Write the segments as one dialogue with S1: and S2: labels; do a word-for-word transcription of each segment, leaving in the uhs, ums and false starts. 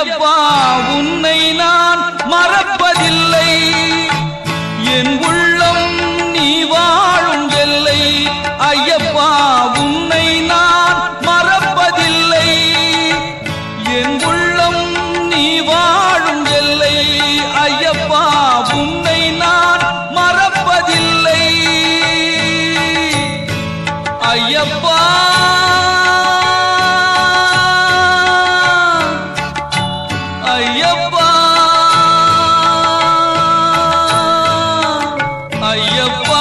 S1: ஐயப்பா உன்னை நான் மறப்பதில்லை என் உள்ளம் நீ வாழும் எல்லை ஐயப்பா உன்னை நான் மறப்பதில்லை என் உள்ளம் நீ வாழும் எல்லை ஐயப்பா உன்னை நான் மறப்பதில்லை ஐயப்பா ஐயப்பா ஐயப்பா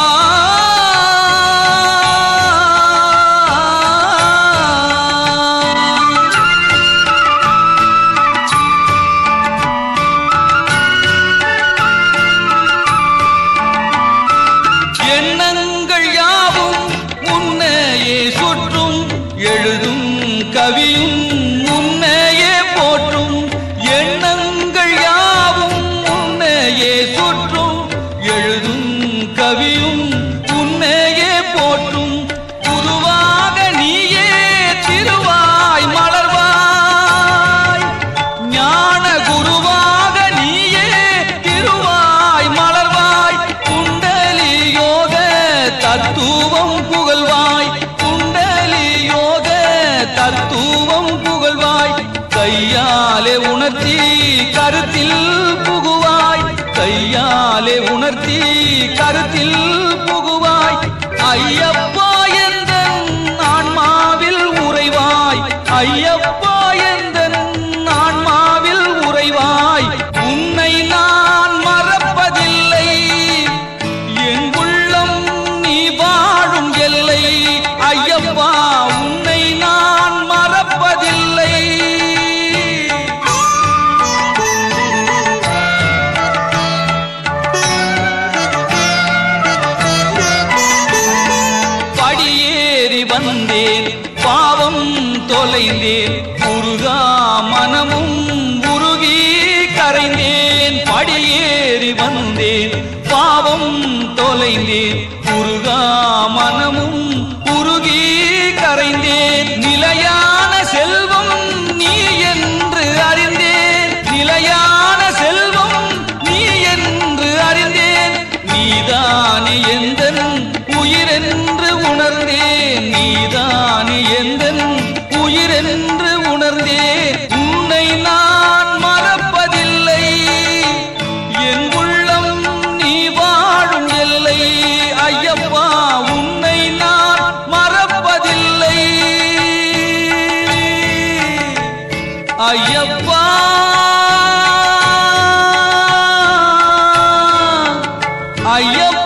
S1: எண்ணங்கள் யாவும் உன்னையே சுற்றும் எழுதும் கவியும் உன்னையே போற்றும் எண்ணங்கள் யாவும் உன்னையே சுற்றும் எழுதும் கவியும் உன்னையே போற்றும் குருவாக நீயே திருவாய் மலர்வாய் ஞான குருவாக நீயே திருவாய் மலர்வாய் குண்டலி யோக தத்துவம் புகழ்வாய் குண்டலி யோக தத்துவம் புகழ்வாய் கையாலே உணர்த்தி கருத்தில் புகுவாய் கையாலே உணர்த்தி கருத்தில் புகுவாய் ஐயப்பா எந்தன் ஆன்மாவில் உறைவாய் ஐயப்பா எந்தன் ஆன்மாவில் உறைவாய் உன்னை நான் மறப்பதில்லை என் உள்ளம் நீ வாழும் எல்லை ஐயப்பா உன்னை நான் மறப்பதில்லை படியேறி வந்தேன் பாவம் தொலைந்தேன் உருகா மனமும் உருகி கரைந்தேன் படியேறி வந்தேன் பாவம் தொலைந்தேன் உருகா மனமும் உருகி கரைந்தேன் நிலையான செல்வம் நீ என்று அறிந்தேன் நிலையான செல்வம் நீ என்று அறிந்தேன் நீதானே எந்தன் உயிரென்று உணர்ந்தேன் நீதானே எந்தன் உயிரென்று உணர்ந்தேன் உன்னை நான் மறப்பதில்லை என் உள்ளம் நீ வாழும் எல்லை ஐயப்பா உன்னை நான் மறப்பதில்லை ஐயப்பா ஐயப்பா